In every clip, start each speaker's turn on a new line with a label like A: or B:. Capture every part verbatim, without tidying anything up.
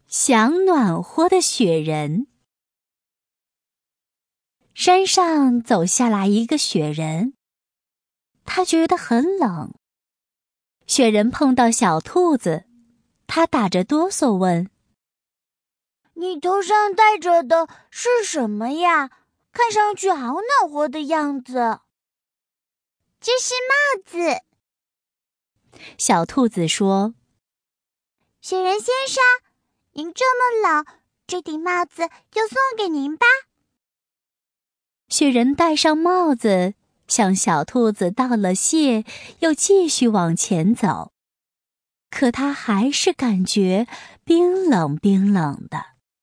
A: 想暖和的雪人。山上走下来一个雪人，他觉得很冷。雪人碰到小兔子，他打着哆嗦问：
B: 你头上戴着的是什么呀？看上去好暖和的样子。
C: 这是帽子。
A: 小兔子说：
C: 雪人先生，您这么冷，这顶帽子就送给您吧。
A: 雪人戴上帽子，向小兔子道了谢，又继续往前走。可他还是感觉冰冷冰冷的。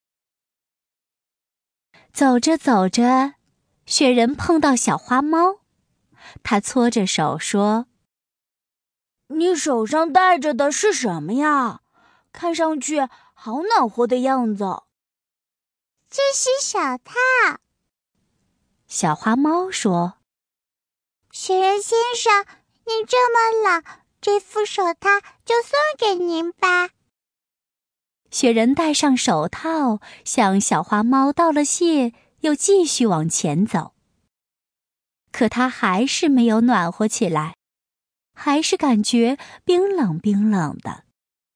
A: 走着走着，雪人碰到小花猫，他搓着手说：
B: 你手上戴着的是什么呀？看上去好暖和的样子。
C: 这是手套。
A: 小花猫说：
C: 雪人先生，您这么冷，这副手套就送给您吧。
A: 雪人戴上手套，向小花猫道了谢，又继续往前走。可他还是没有暖和起来，还是感觉冰冷冰冷的。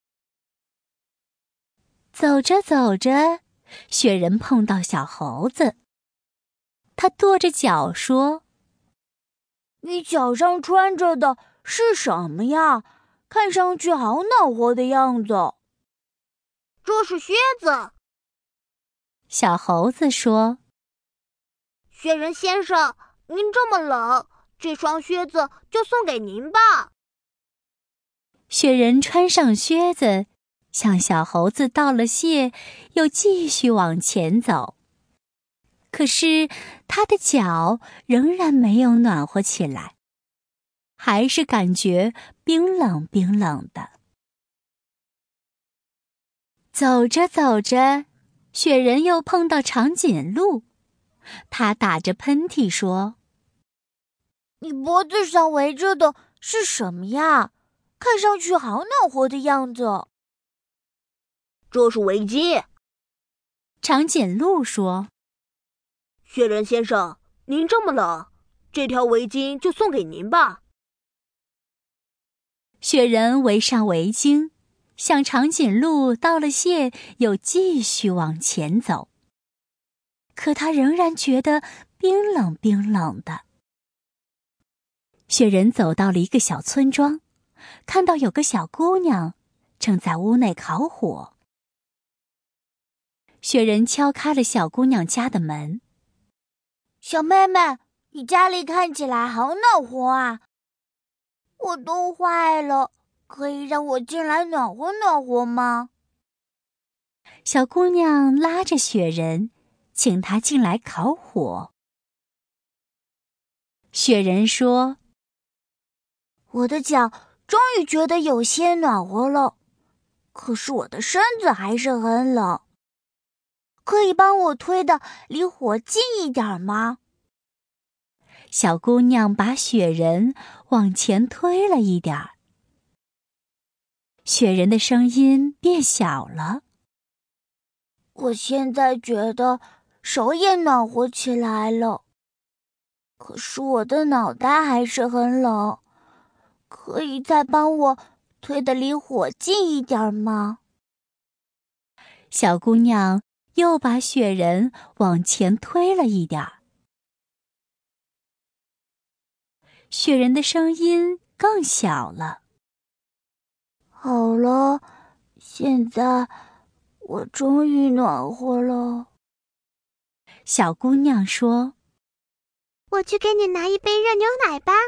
A: 走着走着，雪人碰到小猴子，他跺着脚说：
B: 你脚上穿着的是什么呀？看上去好暖和的样子。
D: 这是靴子。
A: 小猴子说：
D: 雪人先生，您这么冷，这双靴子就送给您吧。
A: 雪人穿上靴子，向小猴子道了谢，又继续往前走。可是他的脚仍然没有暖和起来，还是感觉冰冷冰冷的。走着走着，雪人又碰到长颈鹿，他打着喷嚏说：
B: 你脖子上围着的是什么呀？看上去好暖和的样子。
D: 这是围巾。
A: 长颈鹿说：
D: 雪人先生，您这么冷，这条围巾就送给您吧。
A: 雪人围上围巾，向长颈鹿道了谢，又继续往前走。可他仍然觉得冰冷冰冷的。雪人走到了一个小村庄，看到有个小姑娘正在屋内烤火。雪人敲开了小姑娘家的门：
B: 小妹妹，你家里看起来好暖和啊。我冻坏了，可以让我进来暖和暖和吗？
A: 小姑娘拉着雪人，请她进来烤火。雪人说：
B: 我的脚终于觉得有些暖和了，可是我的身子还是很冷。可以帮我推的离火近一点吗？
A: 小姑娘把雪人往前推了一点儿。雪人的声音变小了：
B: 我现在觉得手也暖和起来了，可是我的脑袋还是很冷。可以再帮我推得离火近一点吗？
A: 小姑娘又把雪人往前推了一点儿。雪人的声音更小了：
B: 好了，现在我终于暖和了。
A: 小姑娘说：
C: 我去给你拿一杯热牛奶吧。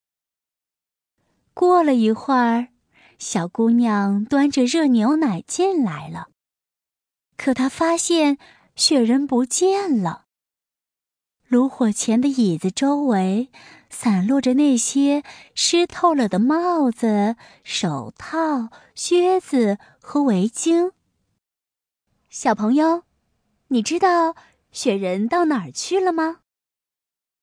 A: 过了一会儿，小姑娘端着热牛奶进来了。可她发现雪人不见了。炉火前的椅子周围散落着那些湿透了的帽子、手套、靴子和围巾。小朋友，你知道雪人到哪儿去了吗？